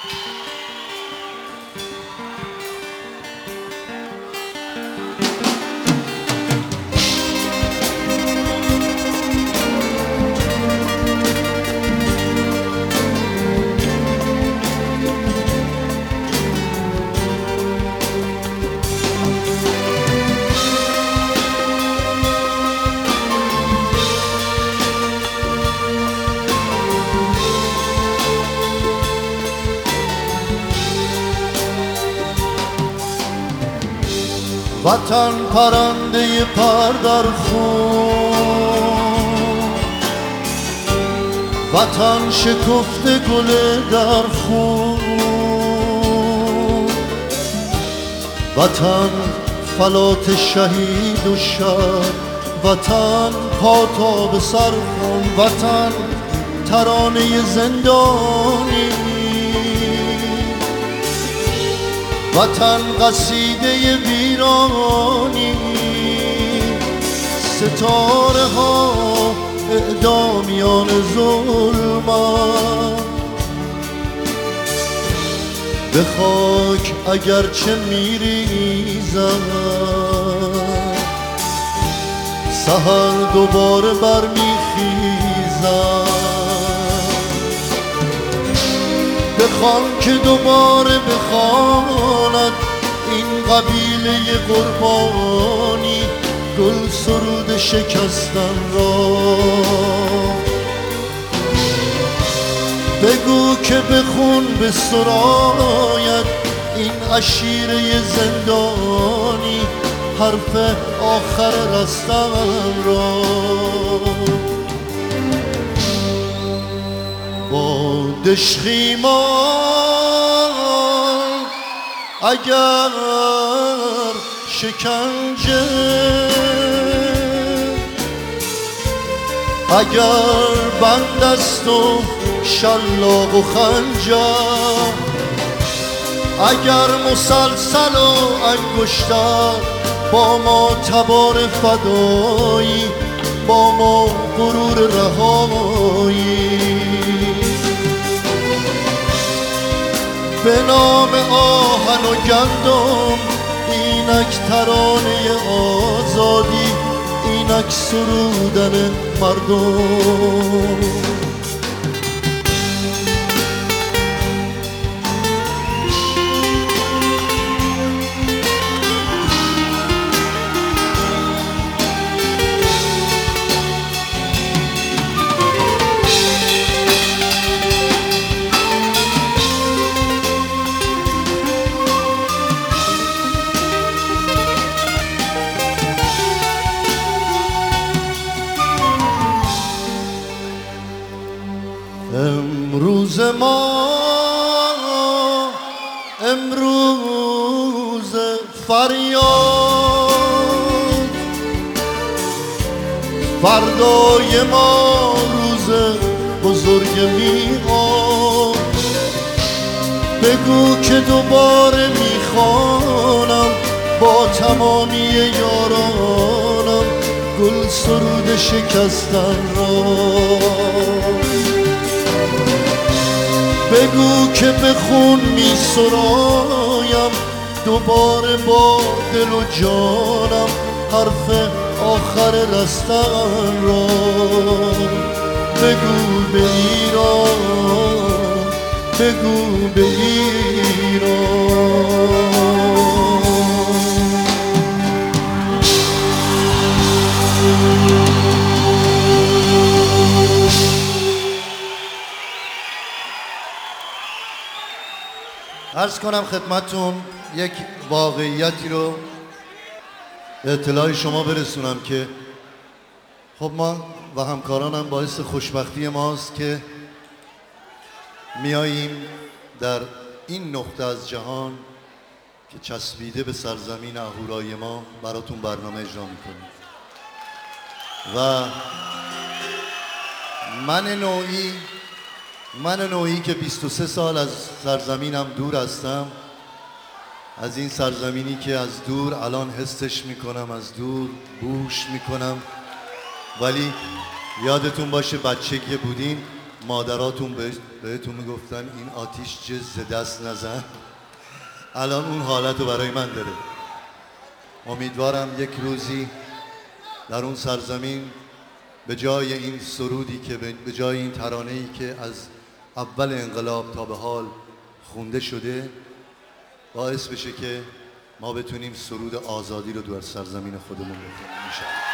وطن پرنده پر در خون، وطن شکفته گل در خون، وطن فلات شهید و شب، وطن پا تا به سر خون، وطن ترانه زندانی، وطن قصیده ویرانی، ستاره ها اعدامیان ظلمند، به خاک اگرچه میریزم سحر دوباره برمیخیزم، بخوام که دوباره بخواند این قبیله قربانی گل سرود شکستن را. بگو که بخون به سراید این عشیره زندانی حرف آخر رستن را. با دشخیمان اگر شکنجه، اگر بند است و شلاق و خنجر، اگر مسلسل و انگشتر، با ما تبار فدایی، با ما غرور رهایی، به نام آهن و گندم اینک ترانه آزادی، اینک سرودن مردم. امروز ما امروز فریاد، فردای ما روز بزرگ میاد. بگو که دوباره میخوانم با تمامی یارانم گل سرود شکستن را. بگو که بخون می سرایم دوباره با دل و جانم حرف آخر رستن را. بگو به ایران، بگو به ایران. عرض کنم خدمتون یک واقعیتی رو به اطلاع شما برسونم که خب ما و همکارانم باعث خوشبختی ماست که میاییم در این نقطه از جهان که چسبیده به سرزمین اهورای ما براتون برنامه اجرا میکنیم. و من نوعی که 23 سال از سرزمینم دور هستم، از این سرزمینی که از دور الان حسش میکنم، از دور بوش میکنم، ولی یادتون باشه بچگی بودین مادراتون بهتون میگفتن این آتیش جز دست نزن، الان اون حالت رو برای من داره. امیدوارم یک روزی در اون سرزمین به جای این سرودی که به جای این ترانه‌ای که از اول انقلاب تا به حال خونده شده باعث بشه که ما بتونیم سرود آزادی رو در سرزمین خودمون بخونیم.